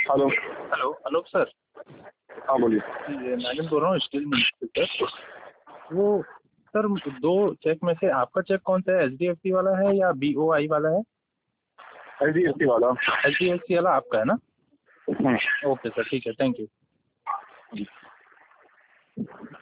Hello. Hello Anoop sir. हाँ बोलिए। जी नागिन बोल रहा हूँ, स्टील मिनिस्टर सर। वो सर, दो चेक में से आपका चेक कौन सा है, HDFC वाला है या BOI वाला है? HDFC वाला। HDFC वाला आपका है ना? हम्म। ओके सर, ठीक है, थैंक यू।